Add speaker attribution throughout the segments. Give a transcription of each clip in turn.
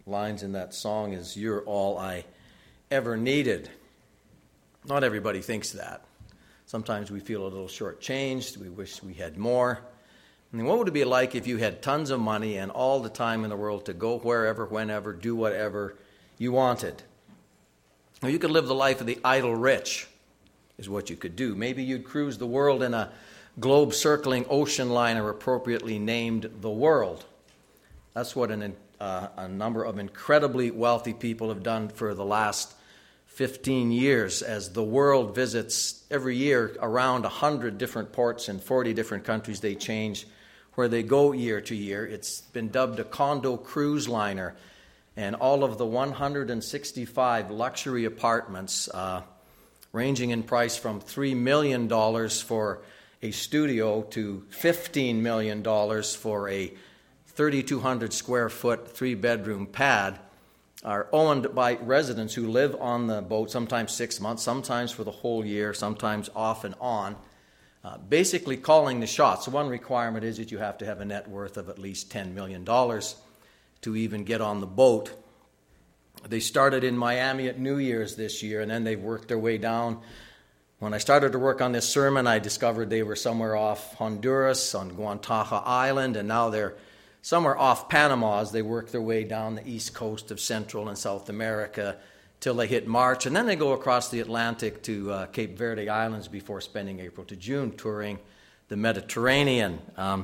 Speaker 1: lines in that song is, "You're all I ever needed." Not everybody thinks that. Sometimes we feel a little shortchanged. We wish we had more. I mean, what would it be like if you had tons of money and all the time in the world to go wherever, whenever, do whatever you wanted? Or you could live the life of the idle rich, is what you could do. Maybe you'd cruise the world in a globe-circling ocean liner appropriately named the World. That's what a number of incredibly wealthy people have done for the last 15 years, as the World visits every year around 100 different ports in 40 different countries. They change where they go year to year. It's been dubbed a condo cruise liner, and all of the 165 luxury apartments, ranging in price from $3 million for a studio to $15 million for a 3,200 square foot 3-bedroom pad, are owned by residents who live on the boat, sometimes 6 months, sometimes for the whole year, sometimes off and on, basically calling the shots. One requirement is that you have to have a net worth of at least $10 million to even get on the boat. They started in Miami at New Year's this year, and then they've worked their way down. When I started to work on this sermon, I discovered they were somewhere off Honduras, on Guantaja Island, and now they're somewhere off Panama as they work their way down the east coast of Central and South America till they hit March. And then they go across the Atlantic to Cape Verde Islands before spending April to June touring the Mediterranean.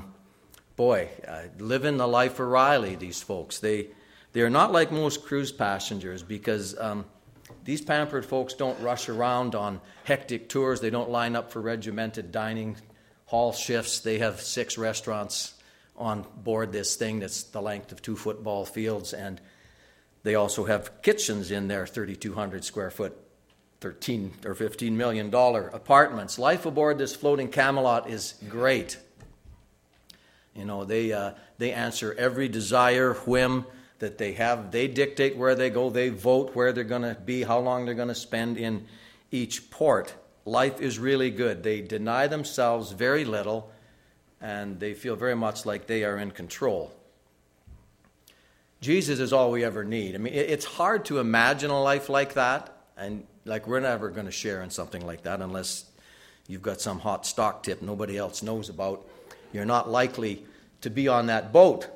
Speaker 1: Living the life of Riley, these folks. They are not like most cruise passengers, because these pampered folks don't rush around on hectic tours. They don't line up for regimented dining hall shifts. They have 6 restaurants on board this thing that's the length of 2 football fields, and they also have kitchens in their 3,200 square foot, $13 or $15 million apartments. Life aboard this floating Camelot is great. You know, they answer every desire, whim that they have. They dictate where they go. They vote where they're going to be, how long they're going to spend in each port. Life is really good. They deny themselves very little, and they feel very much like they are in control. Jesus is all we ever need. I mean, it's hard to imagine a life like that, and like we're never going to share in something like that unless you've got some hot stock tip nobody else knows about. You're not likely to be on that boat.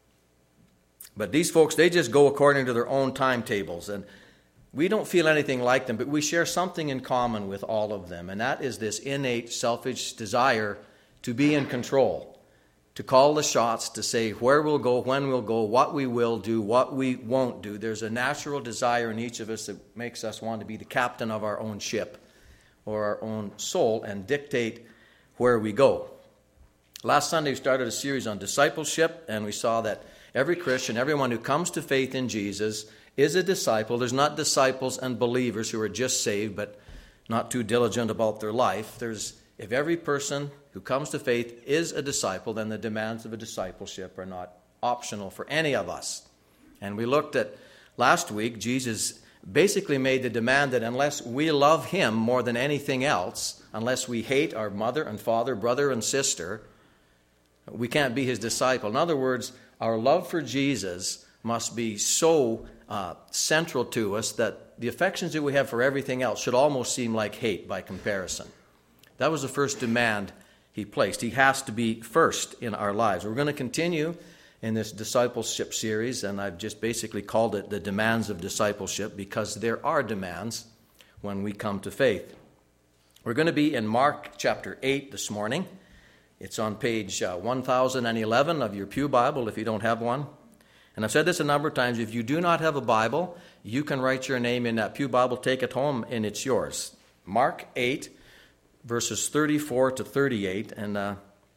Speaker 1: But these folks, they just go according to their own timetables, and we don't feel anything like them, but we share something in common with all of them, and that is this innate selfish desire to be in control, to call the shots, to say where we'll go, when we'll go, what we will do, what we won't do. There's a natural desire in each of us that makes us want to be the captain of our own ship or our own soul and dictate where we go. Last Sunday we started a series on discipleship, and we saw that every Christian, everyone who comes to faith in Jesus is a disciple. There's not disciples and believers who are just saved but not too diligent about their life. If every person who comes to faith is a disciple, then the demands of a discipleship are not optional for any of us. And we looked at last week, Jesus basically made the demand that unless we love him more than anything else, unless we hate our mother and father, brother and sister, we can't be his disciple. In other words, our love for Jesus must be so central to us that the affections that we have for everything else should almost seem like hate by comparison. That was the first demand he placed. He has to be first in our lives. We're going to continue in this discipleship series, and I've just basically called it the demands of discipleship because there are demands when we come to faith. We're going to be in Mark chapter 8 this morning. It's on page 1011 of your Pew Bible if you don't have one. And I've said this a number of times. If you do not have a Bible, you can write your name in that Pew Bible, take it home, and it's yours. Mark 8, verses 34 to 38. And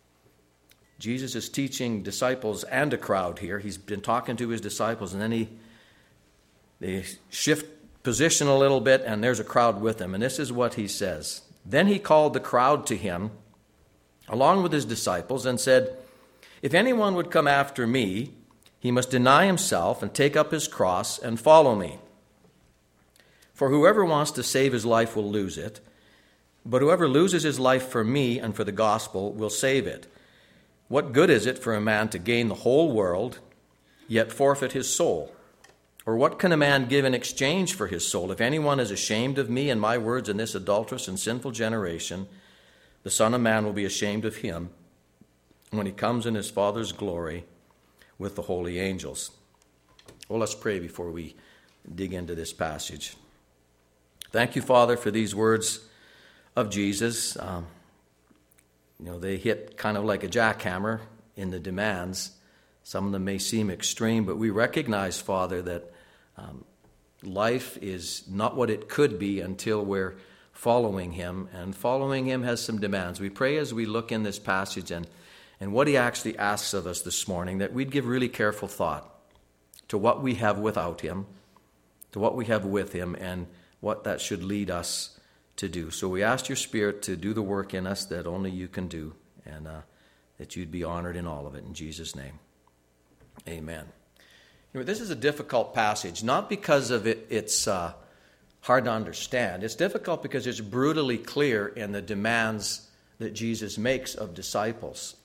Speaker 1: Jesus is teaching disciples and a crowd here. He's been talking to his disciples, and then they shift position a little bit, and there's a crowd with him. And this is what he says. Then he called the crowd to him, along with his disciples, and said, "If anyone would come after me, he must deny himself and take up his cross and follow me. For whoever wants to save his life will lose it, but whoever loses his life for me and for the gospel will save it. What good is it for a man to gain the whole world, yet forfeit his soul? Or what can a man give in exchange for his soul? If anyone is ashamed of me and my words in this adulterous and sinful generation, the Son of Man will be ashamed of him when he comes in his Father's glory with the holy angels. Well, let's pray before we dig into this passage. Thank you, Father, for these words of Jesus. They hit kind of like a jackhammer in the demands. Some of them may seem extreme, but we recognize, Father, that life is not what it could be until we're following him, and following him has some demands. We pray as we look in this passage and what he actually asks of us this morning, that we'd give really careful thought to what we have without him, to what we have with him, and what that should lead us to do. So we ask your Spirit to do the work in us that only you can do, and that you'd be honored in all of it. In Jesus' name, amen. This is a difficult passage, not because of it's hard to understand. It's difficult because it's brutally clear in the demands that Jesus makes of disciples.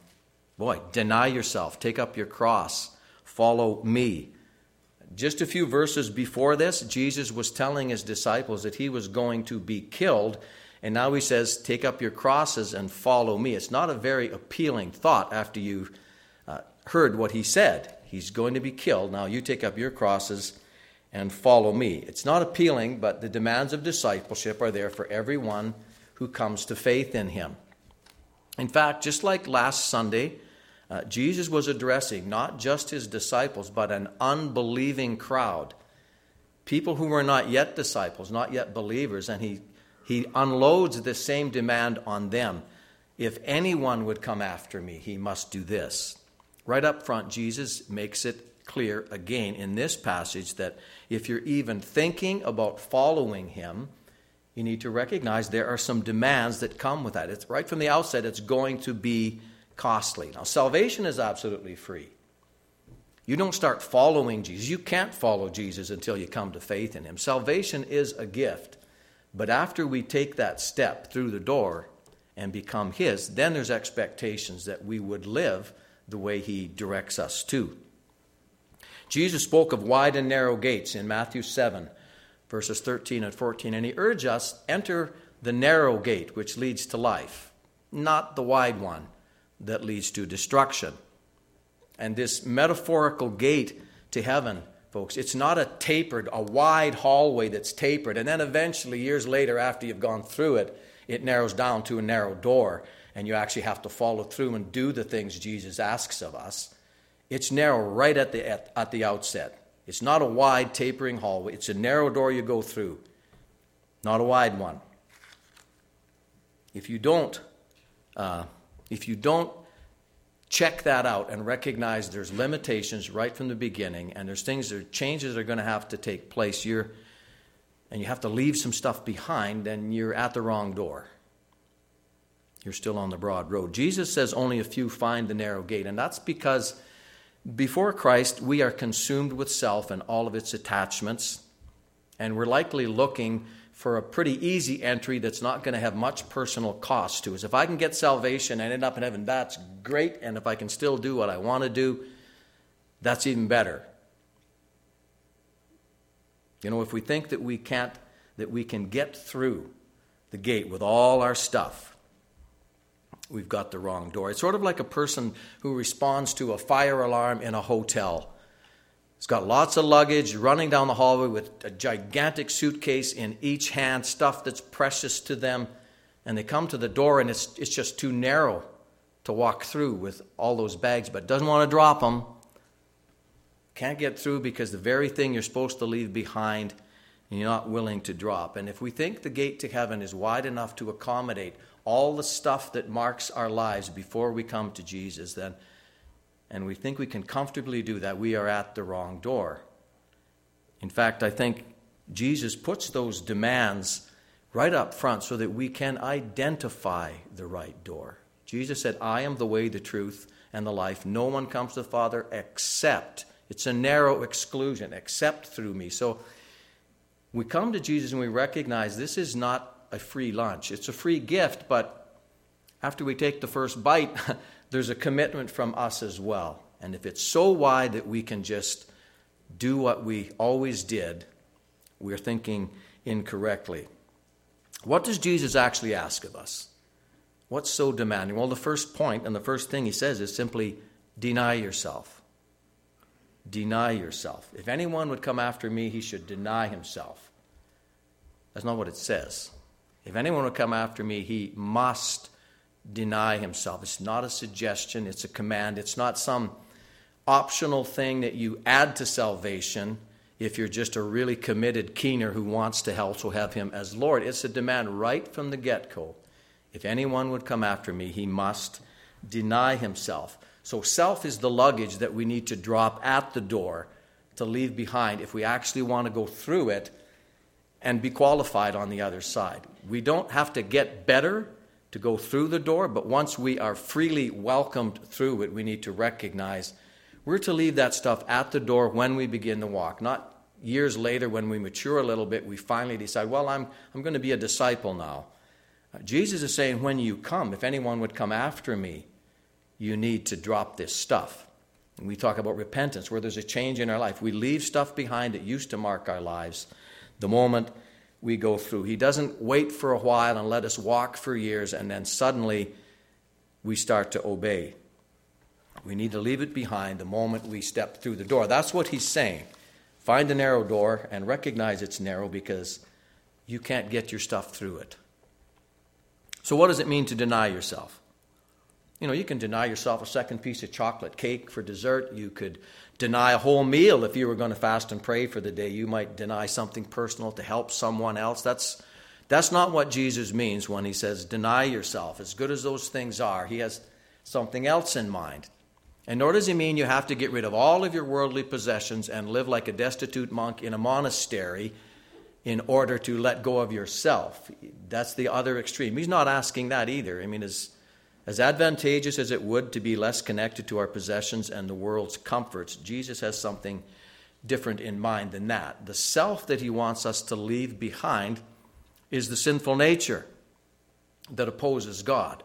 Speaker 1: Deny yourself, take up your cross, follow me. Just a few verses before this, Jesus was telling his disciples that he was going to be killed, and now he says, take up your crosses and follow me. It's not a very appealing thought after you've heard what he said. He's going to be killed. Now you take up your crosses and follow me. It's not appealing, but the demands of discipleship are there for everyone who comes to faith in him. In fact, just like last Sunday, Jesus was addressing not just his disciples, but an unbelieving crowd. People who were not yet disciples, not yet believers, and he unloads the same demand on them. If anyone would come after me, he must do this. Right up front, Jesus makes it clear again in this passage that if you're even thinking about following him, you need to recognize there are some demands that come with that. It's right from the outset, it's going to be costly. Now, salvation is absolutely free. You don't start following Jesus. You can't follow Jesus until you come to faith in him. Salvation is a gift. But after we take that step through the door and become his, then there's expectations that we would live the way he directs us to. Jesus spoke of wide and narrow gates in Matthew 7, verses 13 and 14, and he urged us, enter the narrow gate which leads to life, not the wide one that leads to destruction. And this metaphorical gate to heaven, folks, it's not a wide hallway that's tapered, and then eventually, years later, after you've gone through it, it narrows down to a narrow door, and you actually have to follow through and do the things Jesus asks of us. It's narrow right at the outset. It's not a wide tapering hallway. It's a narrow door you go through, not a wide one. If you don't check that out and recognize there's limitations right from the beginning, and there's changes that are going to have to take place, and you have to leave some stuff behind, then you're at the wrong door. You're still on the broad road. Jesus says only a few find the narrow gate, and that's because before Christ, we are consumed with self and all of its attachments, and we're likely looking for a pretty easy entry that's not going to have much personal cost to us. If I can get salvation and end up in heaven, that's great, and if I can still do what I want to do, that's even better. If we think that we can get through the gate with all our stuff, we've got the wrong door. It's sort of like a person who responds to a fire alarm in a hotel. He's got lots of luggage, running down the hallway with a gigantic suitcase in each hand, stuff that's precious to them, and they come to the door and it's just too narrow to walk through with all those bags, but doesn't want to drop them. Can't get through because the very thing you're supposed to leave behind, you're not willing to drop. And if we think the gate to heaven is wide enough to accommodate all the stuff that marks our lives before we come to Jesus, then, and we think we can comfortably do that, we are at the wrong door. In fact, I think Jesus puts those demands right up front so that we can identify the right door. Jesus said, I am the way, the truth, and the life. No one comes to the Father except, it's a narrow exclusion, except through me. So we come to Jesus and we recognize this is not a free lunch. It's a free gift, but after we take the first bite, there's a commitment from us as well. And if it's so wide that we can just do what we always did, we're thinking incorrectly. What does Jesus actually ask of us? What's so demanding? Well, the first point and the first thing he says is simply deny yourself. Deny yourself. If anyone would come after me, he should deny himself. That's not what it says. If anyone would come after me, he must deny himself. It's not a suggestion, it's a command. It's not some optional thing that you add to salvation if you're just a really committed keener who wants to also have him as Lord. It's a demand right from the get-go. If anyone would come after me, he must deny himself. So self is the luggage that we need to drop at the door to leave behind if we actually want to go through it and be qualified on the other side. We don't have to get better to go through the door, but once we are freely welcomed through it, we need to recognize we're to leave that stuff at the door when we begin to walk, not years later when we mature a little bit, we finally decide, well, I'm going to be a disciple now. Jesus is saying, when you come, if anyone would come after me, you need to drop this stuff. And we talk about repentance, where there's a change in our life. We leave stuff behind that used to mark our lives the moment we go through. He doesn't wait for a while and let us walk for years and then suddenly we start to obey. We need to leave it behind the moment we step through the door. That's what he's saying. Find a narrow door and recognize it's narrow because you can't get your stuff through it. So what does it mean to deny yourself? You know, you can deny yourself a second piece of chocolate cake for dessert. You could deny a whole meal if you were going to fast and pray for the day. You might deny something personal to help someone else. That's not what Jesus means when he says deny yourself. As good as those things are, he has something else in mind. And nor does he mean you have to get rid of all of your worldly possessions and live like a destitute monk in a monastery in order to let go of yourself. That's the other extreme. He's not asking that either. I mean, as advantageous as it would to be less connected to our possessions and the world's comforts, Jesus has something different in mind than that. The self that he wants us to leave behind is the sinful nature that opposes God.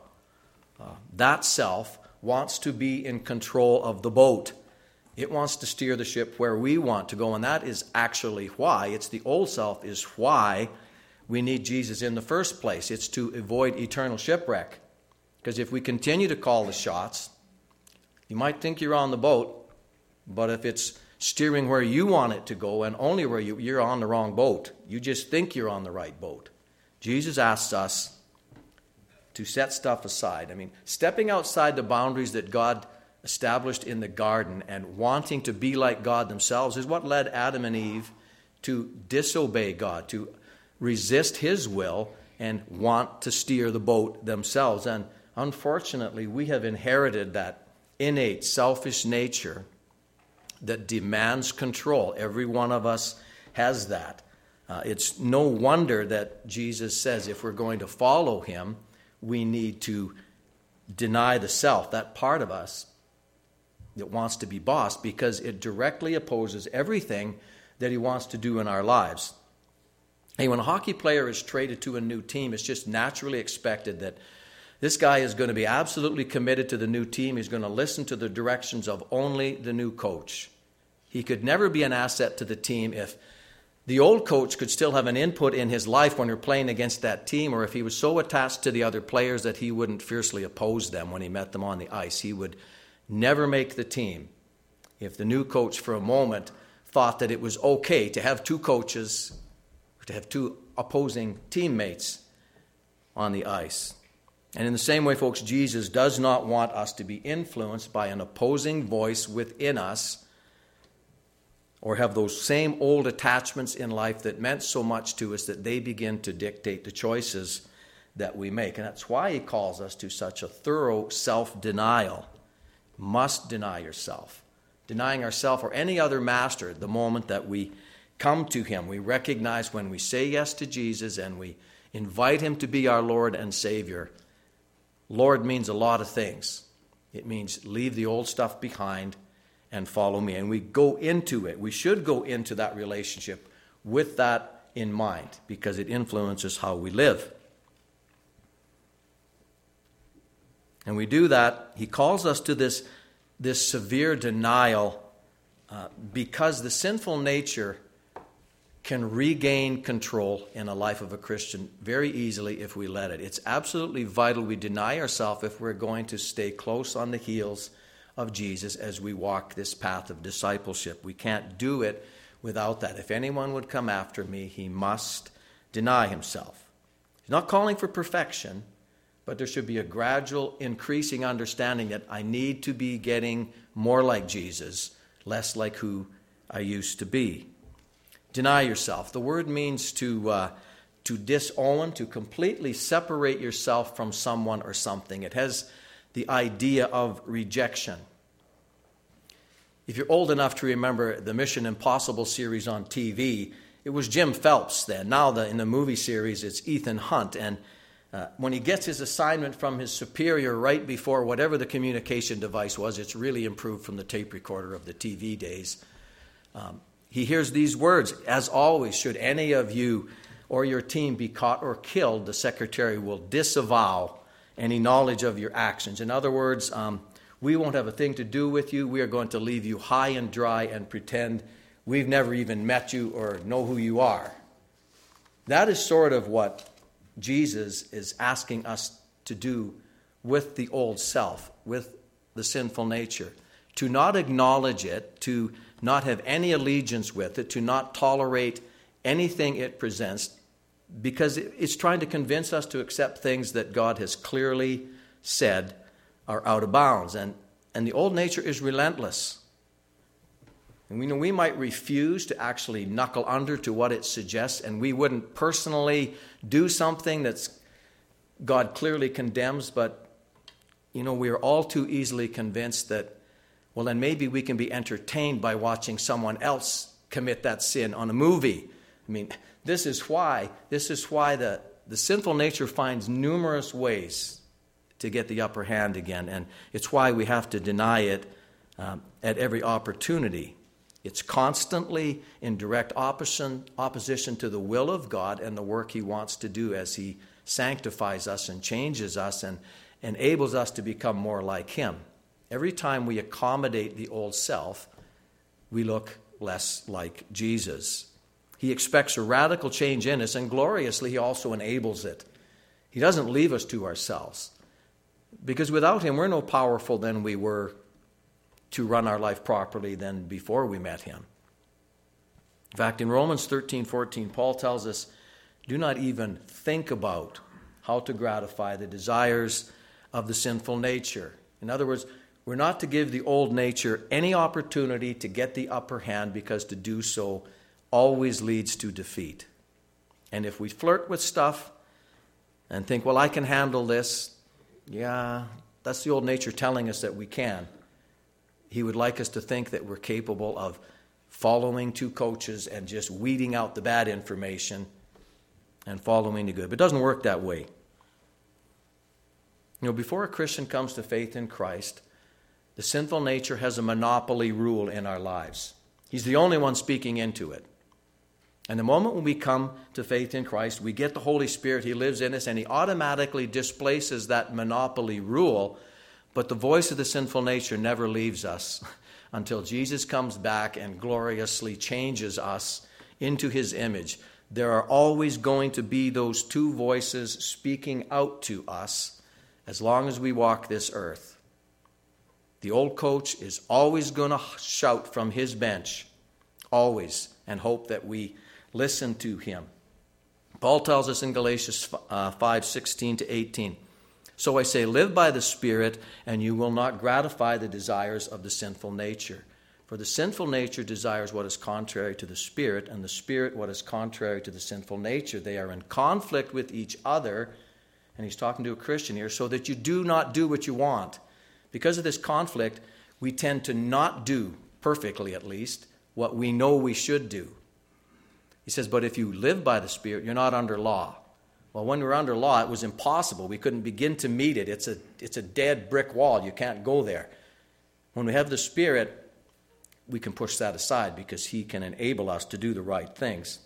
Speaker 1: That self wants to be in control of the boat. It wants to steer the ship where we want to go, and that is actually why. It's the old self is why we need Jesus in the first place. It's to avoid eternal shipwreck. Because if we continue to call the shots, you might think you're on the boat, but if it's steering where you want it to go and only where you're on the wrong boat, you just think you're on the right boat. Jesus asks us to set stuff aside. I mean, stepping outside the boundaries that God established in the garden and wanting to be like God themselves is what led Adam and Eve to disobey God, to resist his will and want to steer the boat themselves. And unfortunately, we have inherited that innate selfish nature that demands control. Every one of us has that. It's no wonder that Jesus says if we're going to follow him, we need to deny the self, that part of us that wants to be boss, because it directly opposes everything that he wants to do in our lives. Hey, when a hockey player is traded to a new team, it's just naturally expected that this guy is going to be absolutely committed to the new team. He's going to listen to the directions of only the new coach. He could never be an asset to the team if the old coach could still have an input in his life when you're playing against that team, or if he was so attached to the other players that he wouldn't fiercely oppose them when he met them on the ice. He would never make the team if the new coach for a moment thought that it was okay to have two coaches, or to have two opposing teammates on the ice. And in the same way, folks, Jesus does not want us to be influenced by an opposing voice within us, or have those same old attachments in life that meant so much to us that they begin to dictate the choices that we make. And that's why he calls us to such a thorough self-denial. Must deny yourself. Denying ourselves or any other master the moment that we come to him. We recognize when we say yes to Jesus and we invite him to be our Lord and Savior. Lord means a lot of things. It means leave the old stuff behind and follow me. And we go into it. We should go into that relationship with that in mind because it influences how we live. And we do that. He calls us to this severe denial because the sinful nature can regain control in a life of a Christian very easily if we let it. It's absolutely vital we deny ourselves if we're going to stay close on the heels of Jesus as we walk this path of discipleship. We can't do it without that. If anyone would come after me, he must deny himself. He's not calling for perfection, but there should be a gradual increasing understanding that I need to be getting more like Jesus, less like who I used to be. Deny yourself. The word means to disown, to completely separate yourself from someone or something. It has the idea of rejection. If you're old enough to remember the Mission Impossible series on TV, it was Jim Phelps then. Now in the movie series, it's Ethan Hunt. And when he gets his assignment from his superior right before whatever the communication device was, it's really improved from the tape recorder of the TV days. He hears these words, as always, should any of you or your team be caught or killed, the secretary will disavow any knowledge of your actions. In other words, we won't have a thing to do with you. We are going to leave you high and dry and pretend we've never even met you or know who you are. That is sort of what Jesus is asking us to do with the old self, with the sinful nature. To not acknowledge it, to not have any allegiance with it, to not tolerate anything it presents, because it's trying to convince us to accept things that God has clearly said are out of bounds. And the old nature is relentless. And we might refuse to actually knuckle under to what it suggests, and we wouldn't personally do something that's God clearly condemns, but we are all too easily convinced that, well, then maybe we can be entertained by watching someone else commit that sin on a movie. I mean, this is why the sinful nature finds numerous ways to get the upper hand again, and it's why we have to deny it at every opportunity. It's constantly in direct opposition to the will of God and the work He wants to do as He sanctifies us and changes us and enables us to become more like Him. Every time we accommodate the old self, we look less like Jesus. He expects a radical change in us, and gloriously He also enables it. He doesn't leave us to ourselves, because without Him, we're no powerful than we were to run our life properly than before we met Him. In fact, in Romans 13:14, Paul tells us, do not even think about how to gratify the desires of the sinful nature. In other words, we're not to give the old nature any opportunity to get the upper hand, because to do so always leads to defeat. And if we flirt with stuff and think, well, I can handle this, yeah, that's the old nature telling us that we can. He would like us to think that we're capable of following two coaches and just weeding out the bad information and following the good. But it doesn't work that way. Before a Christian comes to faith in Christ, the sinful nature has a monopoly rule in our lives. He's the only one speaking into it. And the moment when we come to faith in Christ, we get the Holy Spirit. He lives in us, and He automatically displaces that monopoly rule. But the voice of the sinful nature never leaves us until Jesus comes back and gloriously changes us into His image. There are always going to be those two voices speaking out to us as long as we walk this earth. The old coach is always going to shout from his bench, always, and hope that we listen to him. Paul tells us in Galatians 5:16-18, so I say, live by the Spirit, and you will not gratify the desires of the sinful nature. For the sinful nature desires what is contrary to the Spirit, and the Spirit what is contrary to the sinful nature. They are in conflict with each other, and he's talking to a Christian here, so that you do not do what you want. Because of this conflict, we tend to not do, perfectly at least, what we know we should do. He says, but if you live by the Spirit, you're not under law. Well, when we were under law, it was impossible. We couldn't begin to meet it. It's a dead brick wall. You can't go there. When we have the Spirit, we can push that aside because He can enable us to do the right things.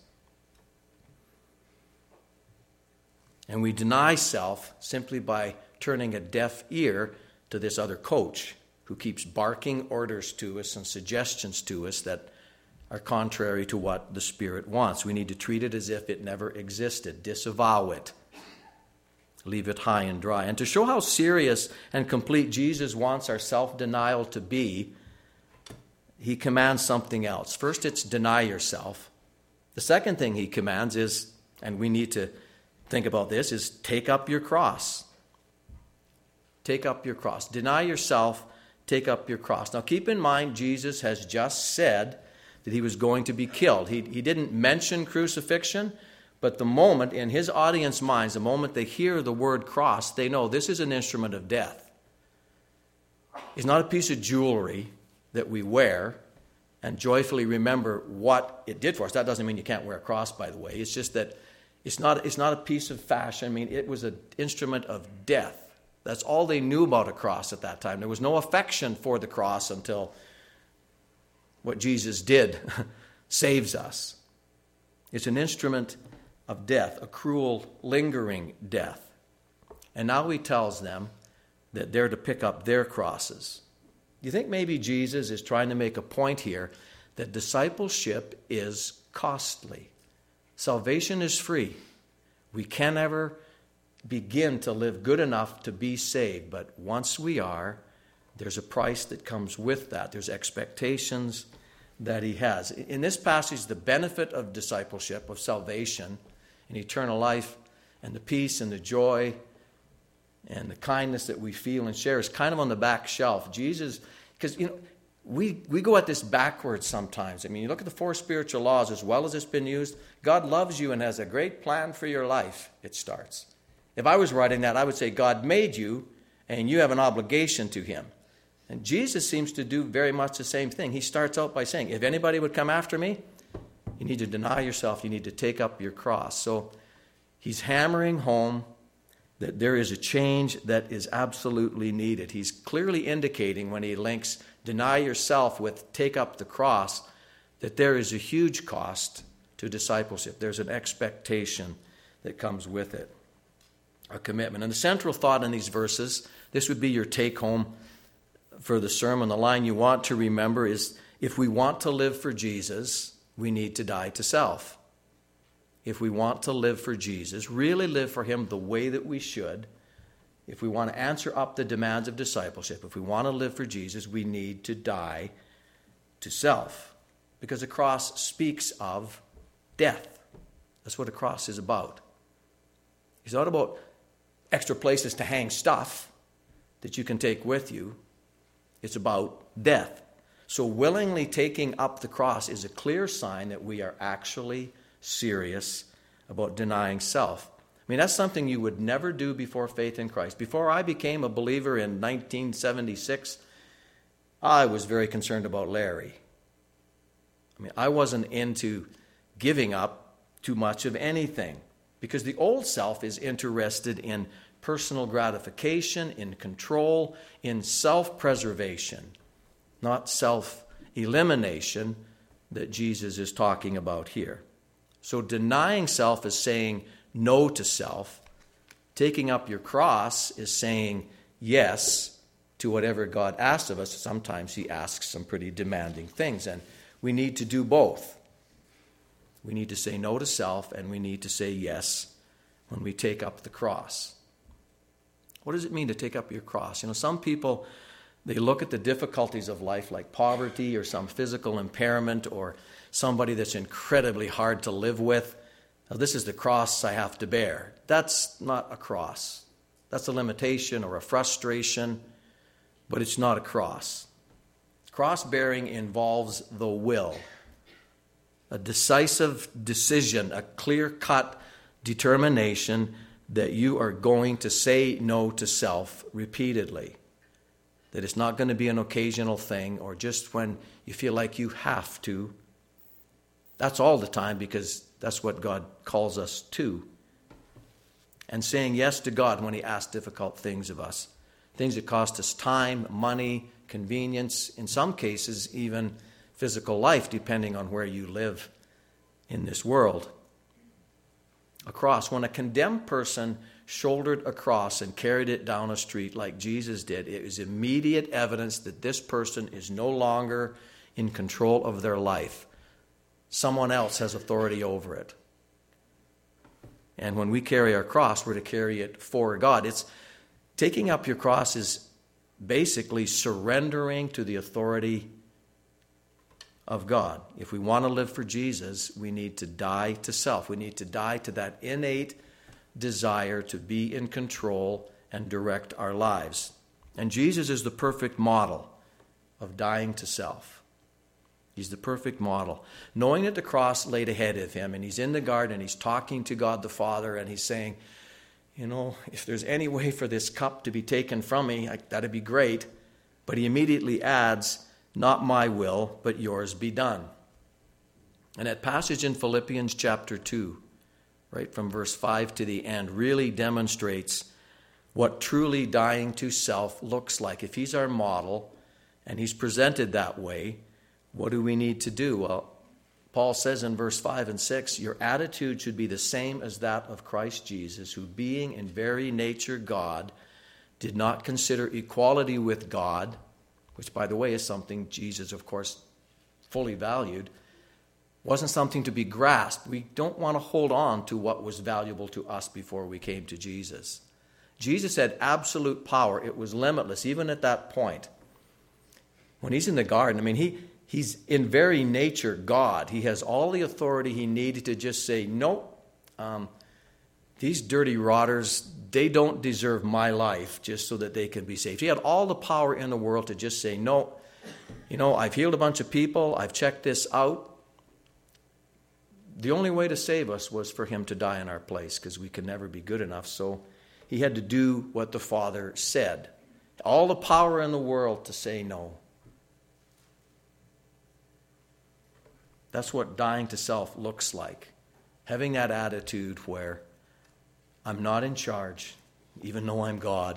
Speaker 1: And we deny self simply by turning a deaf ear to this other coach. who keeps barking orders to us and suggestions to us that are contrary to what the Spirit wants. We need to treat it as if it never existed, disavow it, leave it high and dry. And to show how serious and complete Jesus wants our self-denial to be, he commands something else. First, it's deny yourself. The second thing he commands is, and we need to think about this, is take up your cross. Take up your cross. Deny yourself, take up your cross. Now keep in mind, Jesus has just said that he was going to be killed. He didn't mention crucifixion, but the moment in his audience minds, the moment they hear the word cross, they know this is an instrument of death. It's not a piece of jewelry that we wear and joyfully remember what it did for us. That doesn't mean you can't wear a cross, by the way. It's just that it's not a piece of fashion. I mean, it was an instrument of death. That's all they knew about a cross at that time. There was no affection for the cross until what Jesus did saves us. It's an instrument of death, a cruel, lingering death. And now he tells them that they're to pick up their crosses. Do you think maybe Jesus is trying to make a point here that discipleship is costly? Salvation is free. We can never begin to live good enough to be saved, but once we are, there's a price that comes with that. There's expectations that he has. In this passage, the benefit of discipleship, of salvation, and eternal life, and the peace and the joy and the kindness that we feel and share is kind of on the back shelf. Jesus, because we go at this backwards sometimes. I mean, you look at the 4 spiritual laws as well as it's been used. God loves you and has a great plan for your life, it starts. If I was writing that, I would say God made you and you have an obligation to him. And Jesus seems to do very much the same thing. He starts out by saying, if anybody would come after me, you need to deny yourself. You need to take up your cross. So he's hammering home that there is a change that is absolutely needed. He's clearly indicating when he links deny yourself with take up the cross that there is a huge cost to discipleship. There's an expectation that comes with it, a commitment. And the central thought in these verses, this would be your take home for the sermon. The line you want to remember is, if we want to live for Jesus, we need to die to self. If we want to live for Jesus, really live for him the way that we should, if we want to answer up the demands of discipleship, if we want to live for Jesus, we need to die to self. Because the cross speaks of death. That's what a cross is about. It's not about extra places to hang stuff that you can take with you. It's about death. So willingly taking up the cross is a clear sign that we are actually serious about denying self. I mean, that's something you would never do before faith in Christ. Before I became a believer in 1976, I was very concerned about Larry. I mean, I wasn't into giving up too much of anything because the old self is interested in personal gratification, in control, in self-preservation, not self-elimination that Jesus is talking about here. So denying self is saying no to self. Taking up your cross is saying yes to whatever God asks of us. Sometimes he asks some pretty demanding things, and we need to do both. We need to say no to self, and we need to say yes when we take up the cross. What does it mean to take up your cross? Some people, they look at the difficulties of life like poverty or some physical impairment or somebody that's incredibly hard to live with. Now, this is the cross I have to bear. That's not a cross. That's a limitation or a frustration, but it's not a cross. Cross-bearing involves the will, a decisive decision, a clear-cut determination that you are going to say no to self repeatedly. That it's not going to be an occasional thing or just when you feel like you have to. That's all the time because that's what God calls us to. And saying yes to God when he asks difficult things of us. Things that cost us time, money, convenience, in some cases even physical life, depending on where you live in this world. A cross. When a condemned person shouldered a cross and carried it down a street like Jesus did, it is immediate evidence that this person is no longer in control of their life. Someone else has authority over it. And when we carry our cross, we're to carry it for God. It's taking up your cross is basically surrendering to the authority of God. If we want to live for Jesus, we need to die to self. We need to die to that innate desire to be in control and direct our lives. And Jesus is the perfect model of dying to self. He's the perfect model. Knowing that the cross laid ahead of him, and he's in the garden, and he's talking to God the Father, and he's saying, if there's any way for this cup to be taken from me, that'd be great. But he immediately adds, not my will, but yours be done. And that passage in Philippians chapter 2, right from verse 5 to the end, really demonstrates what truly dying to self looks like. If he's our model, and he's presented that way, what do we need to do? Well, Paul says in verse 5 and 6, your attitude should be the same as that of Christ Jesus, who being in very nature God, did not consider equality with God, which, by the way, is something Jesus, of course, fully valued, wasn't something to be grasped. We don't want to hold on to what was valuable to us before we came to Jesus. Jesus had absolute power. It was limitless, even at that point. When he's in the garden, he's in very nature God. He has all the authority he needed to just say, nope, these dirty rotters, they don't deserve my life just so that they can be saved. He had all the power in the world to just say, no, I've healed a bunch of people. I've checked this out. The only way to save us was for him to die in our place because we could never be good enough. So he had to do what the Father said. All the power in the world to say no. That's what dying to self looks like. Having that attitude where I'm not in charge, even though I'm God.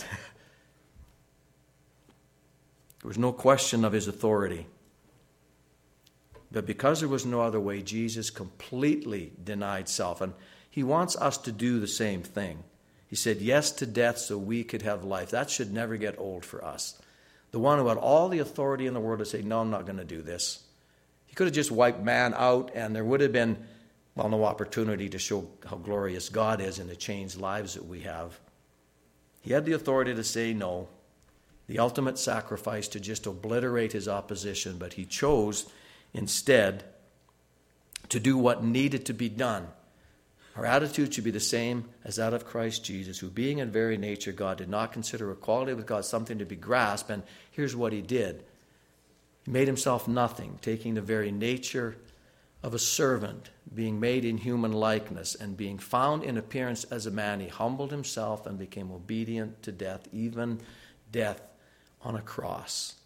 Speaker 1: There was no question of his authority. But because there was no other way, Jesus completely denied self. And he wants us to do the same thing. He said yes to death so we could have life. That should never get old for us. The one who had all the authority in the world to say, no, I'm not going to do this. He could have just wiped man out, and there would have been, no opportunity to show how glorious God is and to change lives that we have. He had the authority to say no, the ultimate sacrifice to just obliterate his opposition, but he chose instead to do what needed to be done. Our attitude should be the same as that of Christ Jesus, who being in very nature God did not consider equality with God something to be grasped, and here's what he did. He made himself nothing, taking the very nature of a servant, being made in human likeness, and being found in appearance as a man, he humbled himself and became obedient to death, even death on a cross.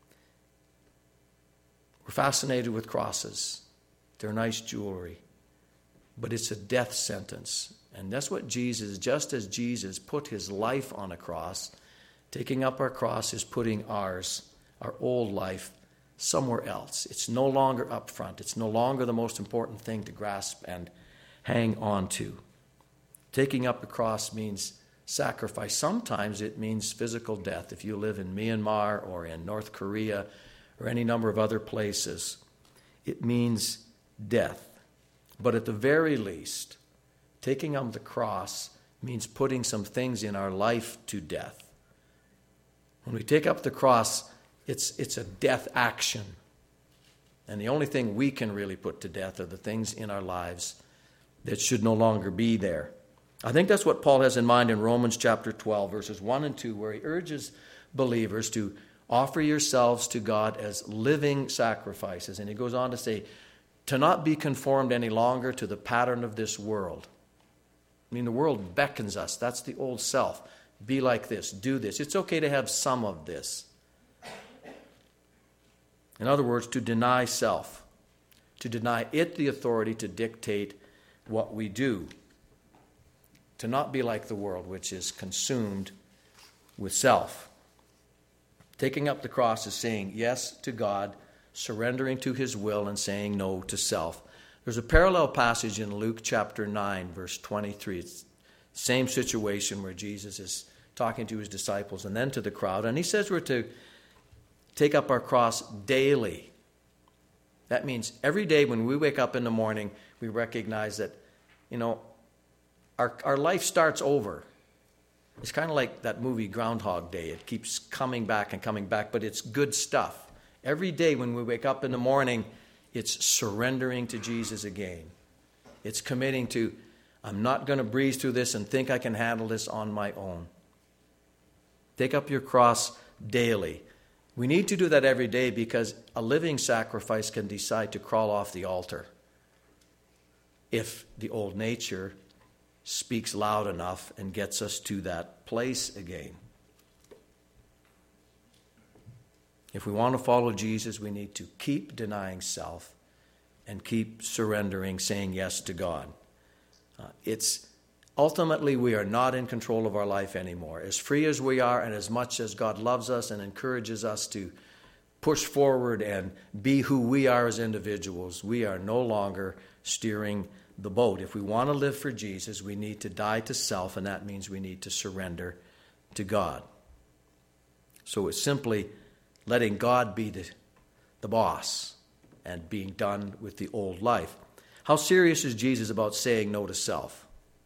Speaker 1: We're fascinated with crosses. They're nice jewelry. But it's a death sentence. And that's what Jesus, just as Jesus put his life on a cross, taking up our cross is putting ours, our old life, somewhere else. It's no longer up front. It's no longer the most important thing to grasp and hang on to. Taking up the cross means sacrifice. Sometimes it means physical death. If you live in Myanmar or in North Korea or any number of other places, it means death. But at the very least, taking up the cross means putting some things in our life to death. When we take up the cross, it's a death action. And the only thing we can really put to death are the things in our lives that should no longer be there. I think that's what Paul has in mind in Romans chapter 12, verses 1 and 2, where he urges believers to offer yourselves to God as living sacrifices. And he goes on to say, to not be conformed any longer to the pattern of this world. The world beckons us. That's the old self. Be like this. Do this. It's okay to have some of this. In other words, to deny self. To deny it the authority to dictate what we do. To not be like the world, which is consumed with self. Taking up the cross is saying yes to God, surrendering to his will, and saying no to self. There's a parallel passage in Luke chapter 9, verse 23. It's Same situation where Jesus is talking to his disciples and then to the crowd. And he says we're to take up our cross daily. That means every day when we wake up in the morning, we recognize that, our life starts over. It's kind of like that movie Groundhog Day. It keeps coming back and coming back, but it's good stuff. Every day when we wake up in the morning, it's surrendering to Jesus again. It's committing to, I'm not going to breeze through this and think I can handle this on my own. Take up your cross daily. We need to do that every day because a living sacrifice can decide to crawl off the altar if the old nature speaks loud enough and gets us to that place again. If we want to follow Jesus, we need to keep denying self and keep surrendering, saying yes to God. It's ultimately we are not in control of our life anymore. As free as we are and as much as God loves us and encourages us to push forward and be who we are as individuals, we are no longer steering the boat. If we want to live for Jesus, we need to die to self, and that means we need to surrender to God. So it's simply letting God be the boss and being done with the old life. How serious is Jesus about saying no to self?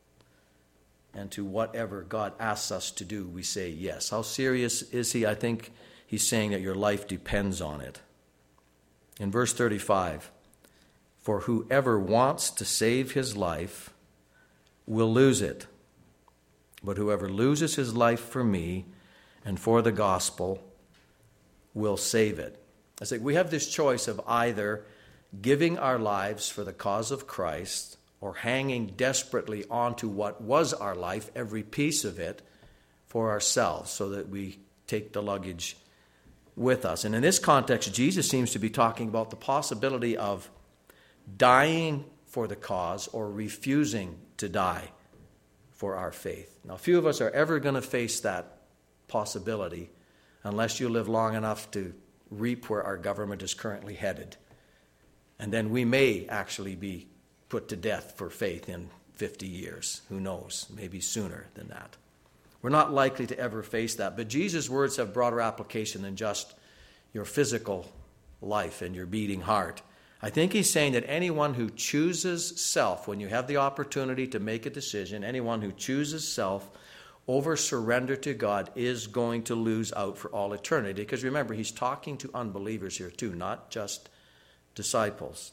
Speaker 1: And to whatever God asks us to do, we say yes. How serious is he? I think he's saying that your life depends on it. In verse 35, for whoever wants to save his life will lose it. But whoever loses his life for me and for the gospel will save it. I say we have this choice of either giving our lives for the cause of Christ or hanging desperately onto what was our life, every piece of it, for ourselves, so that we take the luggage with us. And in this context, Jesus seems to be talking about the possibility of dying for the cause or refusing to die for our faith. Now, few of us are ever going to face that possibility unless you live long enough to reap where our government is currently headed. And then we may actually be put to death for faith in 50 years. Who knows? Maybe sooner than that. We're not likely to ever face that. But Jesus' words have broader application than just your physical life and your beating heart. I think he's saying that anyone who chooses self, when you have the opportunity to make a decision, anyone who chooses self over surrender to God is going to lose out for all eternity. Because remember, he's talking to unbelievers here too, not just disciples.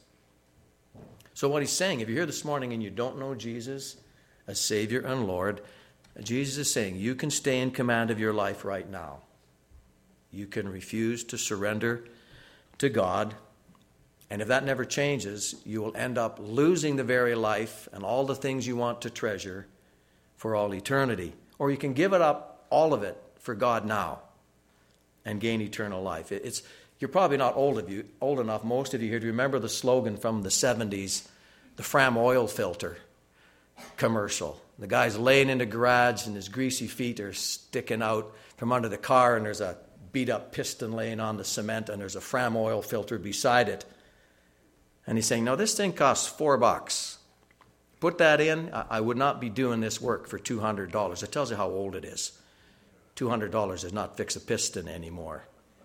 Speaker 1: So what he's saying, if you're here this morning and you don't know Jesus as Savior and Lord, Jesus is saying you can stay in command of your life right now. You can refuse to surrender to God. And if that never changes, you will end up losing the very life and all the things you want to treasure for all eternity. Or you can give it up, all of it, for God now and gain eternal life. You're probably not old enough, most of you here, to remember the slogan from the 70s, the Fram oil filter commercial. The guy's laying in the garage and his greasy feet are sticking out from under the car, and there's a beat-up piston laying on the cement, and there's a Fram oil filter beside it. And he's saying, no, this thing costs $4. Put that in, I would not be doing this work for $200. It tells you how old it is. $200 does not fix a piston anymore.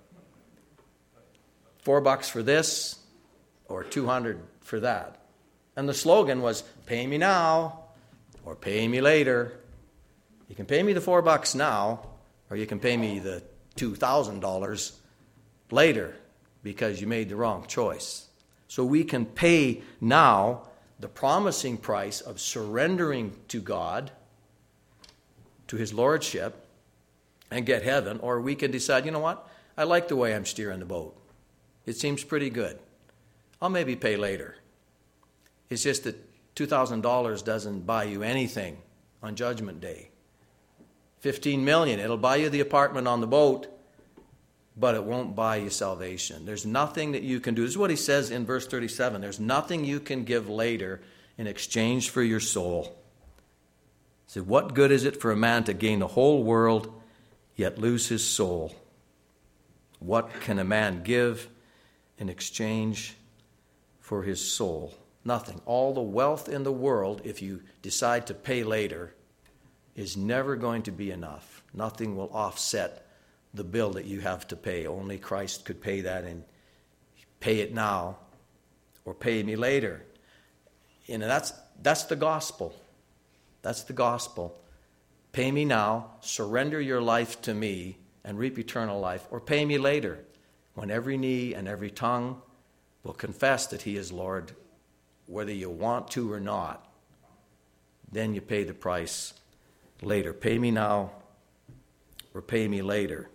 Speaker 1: $4 for this or $200 for that. And the slogan was, pay me now or pay me later. You can pay me the $4 now, or you can pay me the $2,000 later because you made the wrong choice. So we can pay now the promising price of surrendering to God, to his lordship, and get heaven, or we can decide, you know what, I like the way I'm steering the boat. It seems pretty good. I'll maybe pay later. It's just that $2,000 doesn't buy you anything on Judgment Day. $15 million, it'll buy you the apartment on the boat, but it won't buy you salvation. There's nothing that you can do. This is what he says in verse 37. There's nothing you can give later in exchange for your soul. He said, what good is it for a man to gain the whole world, yet lose his soul? What can a man give in exchange for his soul? Nothing. All the wealth in the world, if you decide to pay later, is never going to be enough. Nothing will offset the bill that you have to pay. Only Christ could pay that, and pay it now or pay me later. You know, that's the gospel. That's the gospel. Pay me now, surrender your life to me, and reap eternal life, or pay me later, when every knee and every tongue will confess that he is Lord, whether you want to or not. Then you pay the price later. Pay me now or pay me later.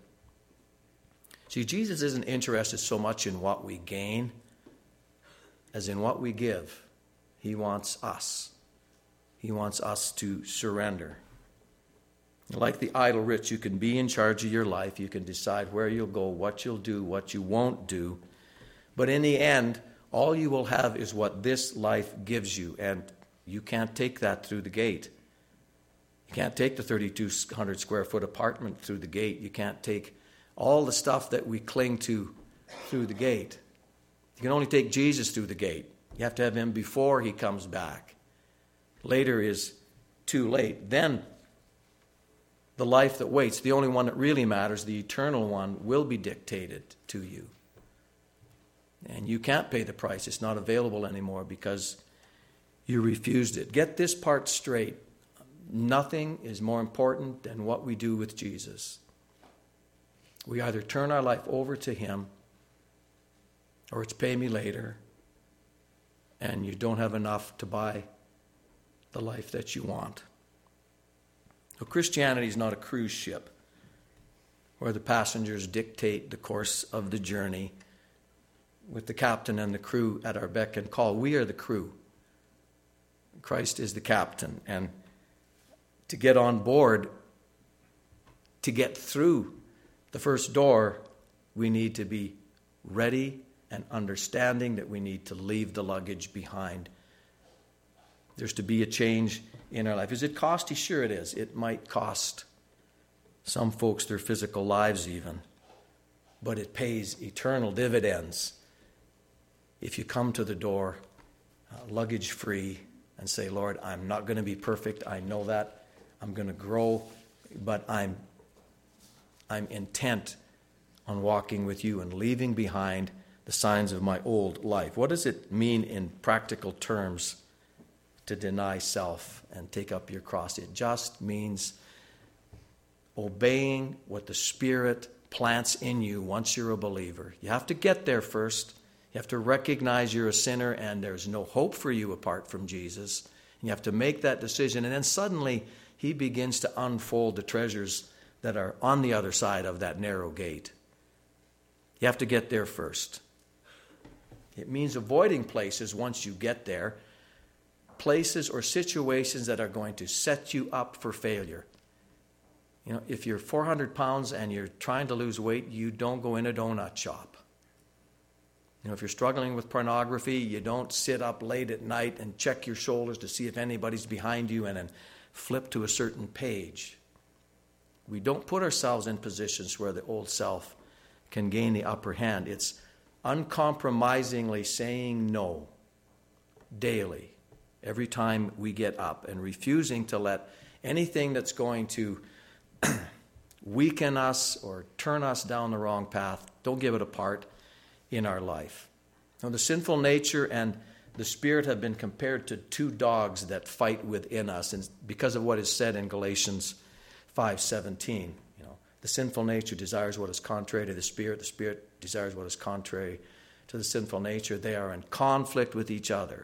Speaker 1: See, Jesus isn't interested so much in what we gain as in what we give. He wants us. He wants us to surrender. Like the idle rich, you can be in charge of your life. You can decide where you'll go, what you'll do, what you won't do. But in the end, all you will have is what this life gives you. And you can't take that through the gate. You can't take the 3,200 square foot apartment through the gate. You can't take all the stuff that we cling to through the gate. You can only take Jesus through the gate. You have to have him before he comes back. Later is too late. Then the life that waits, the only one that really matters, the eternal one, will be dictated to you. And you can't pay the price. It's not available anymore because you refused it. Get this part straight. Nothing is more important than what we do with Jesus. We either turn our life over to him, or it's pay me later, and you don't have enough to buy the life that you want. So Christianity is not a cruise ship where the passengers dictate the course of the journey with the captain and the crew at our beck and call. We are the crew. Christ is the captain. And to get on board, to get through the first door, we need to be ready and understanding that we need to leave the luggage behind. There's to be a change in our life. Is it costly? Sure it is. It might cost some folks their physical lives even. But it pays eternal dividends if you come to the door luggage free and say, Lord, I'm not going to be perfect. I know that. I'm going to grow, but I'm intent on walking with you and leaving behind the signs of my old life. What does it mean in practical terms to deny self and take up your cross? It just means obeying what the Spirit plants in you once you're a believer. You have to get there first. You have to recognize you're a sinner and there's no hope for you apart from Jesus. And you have to make that decision, and then suddenly he begins to unfold the treasures that are on the other side of that narrow gate. You have to get there first. It means avoiding places once you get there, places or situations that are going to set you up for failure. You know, if you're 400 pounds and you're trying to lose weight, you don't go in a donut shop. You know, if you're struggling with pornography, you don't sit up late at night and check your shoulders to see if anybody's behind you and then flip to a certain page. We don't put ourselves in positions where the old self can gain the upper hand. It's uncompromisingly saying no daily, every time we get up, and refusing to let anything that's going to weaken us or turn us down the wrong path, don't give it a part in our life. Now, the sinful nature and the Spirit have been compared to two dogs that fight within us, and because of what is said in Galatians 5:17. You know, the sinful nature desires what is contrary to the Spirit desires what is contrary to the sinful nature. They are in conflict with each other.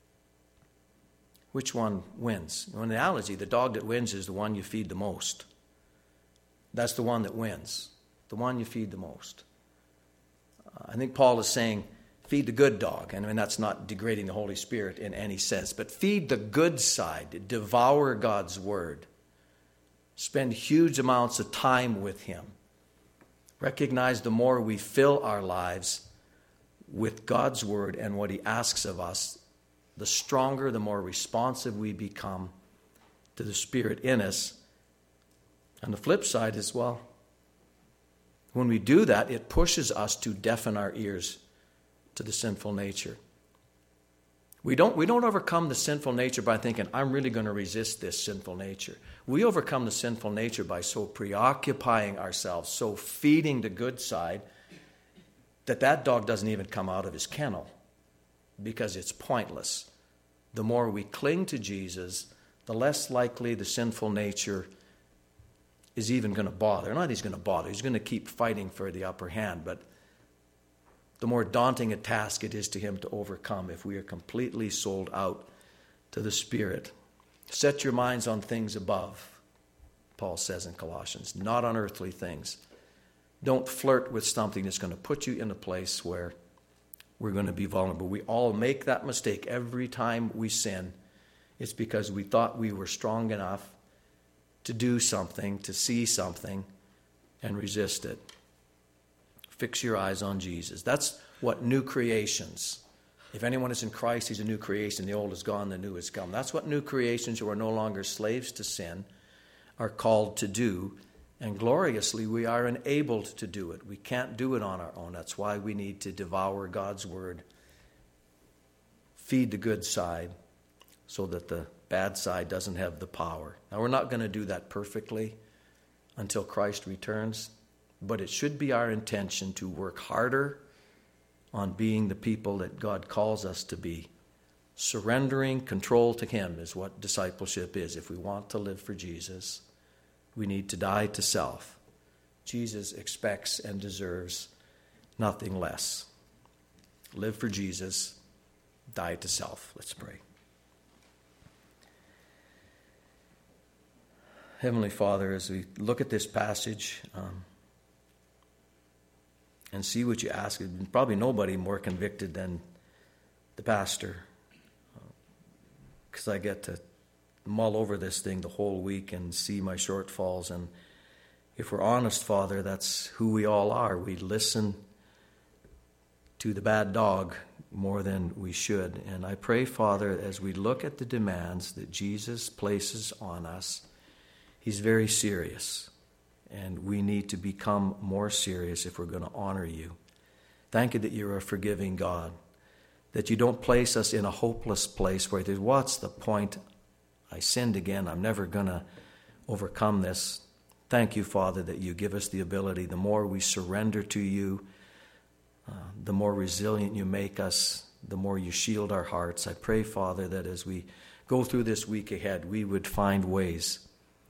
Speaker 1: Which one wins? In analogy, the dog that wins is the one you feed the most. That's the one that wins, the one you feed the most. I think Paul is saying, feed the good dog. And I mean, that's not degrading the Holy Spirit in any sense, but feed the good side, devour God's Word. Spend huge amounts of time with Him. Recognize the more we fill our lives with God's Word and what He asks of us, the stronger, the more responsive we become to the Spirit in us. And the flip side is, well, when we do that, it pushes us to deafen our ears to the sinful nature. We don't overcome the sinful nature by thinking, I'm really going to resist this sinful nature. We overcome the sinful nature by so preoccupying ourselves, so feeding the good side, that dog doesn't even come out of his kennel because it's pointless. The more we cling to Jesus, the less likely the sinful nature is even going to bother. Not he's going to bother. He's going to keep fighting for the upper hand, but the more daunting a task it is to him to overcome if we are completely sold out to the Spirit. Set your minds on things above, Paul says in Colossians, not on earthly things. Don't flirt with something that's going to put you in a place where we're going to be vulnerable. We all make that mistake every time we sin. It's because we thought we were strong enough to do something, to see something, and resist it. Fix your eyes on Jesus. That's what new creations. If anyone is in Christ, he's a new creation. The old is gone, the new has come. That's what new creations who are no longer slaves to sin are called to do. And gloriously, we are enabled to do it. We can't do it on our own. That's why we need to devour God's word. Feed the good side so that the bad side doesn't have the power. Now, we're not going to do that perfectly until Christ returns. But it should be our intention to work harder on being the people that God calls us to be. Surrendering control to Him is what discipleship is. If we want to live for Jesus, we need to die to self. Jesus expects and deserves nothing less. Live for Jesus, die to self. Let's pray. Heavenly Father, as we look at this passage, and see what you ask. Probably nobody more convicted than the pastor, because I get to mull over this thing the whole week and see my shortfalls. And if we're honest, Father, that's who we all are. We listen to the bad dog more than we should. And I pray, Father, as we look at the demands that Jesus places on us, He's very serious. And we need to become more serious if we're going to honor you. Thank you that you're a forgiving God, that you don't place us in a hopeless place where there's, what's the point? I sinned again. I'm never going to overcome this. Thank you, Father, that you give us the ability. The more we surrender to you, the more resilient you make us, the more you shield our hearts. I pray, Father, that as we go through this week ahead, we would find ways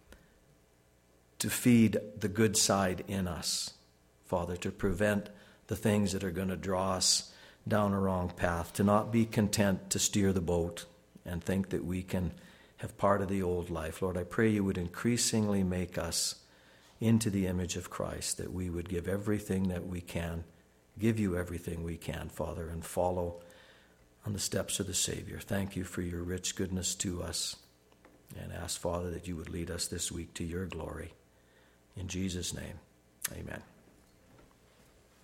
Speaker 1: to feed the good side in us, Father, to prevent the things that are going to draw us down a wrong path, to not be content to steer the boat and think that we can have part of the old life. Lord, I pray you would increasingly make us into the image of Christ, that we would give everything that we can, give you everything we can, Father, and follow on the steps of the Savior. Thank you for your rich goodness to us, and ask, Father, that you would lead us this week to your glory. In Jesus' name, amen.